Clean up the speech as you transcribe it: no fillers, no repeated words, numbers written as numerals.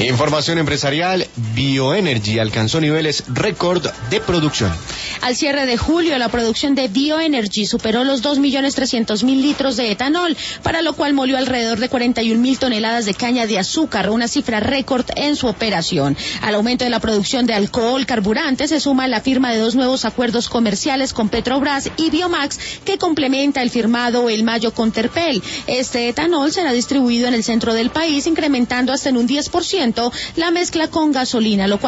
Información empresarial, Bioenergy alcanzó niveles récord de producción. Al cierre de julio, la producción de Bioenergy superó los 2.300.000 litros de etanol, para lo cual molió alrededor de 41.000 toneladas de caña de azúcar, una cifra récord en su operación. Al aumento de la producción de alcohol carburante se suma la firma de 2 nuevos acuerdos comerciales con Petrobras y Biomax, que complementa el firmado en mayo con Terpel. Este etanol será distribuido en el centro del país, incrementando hasta en un 10% la mezcla con gasolina, lo cual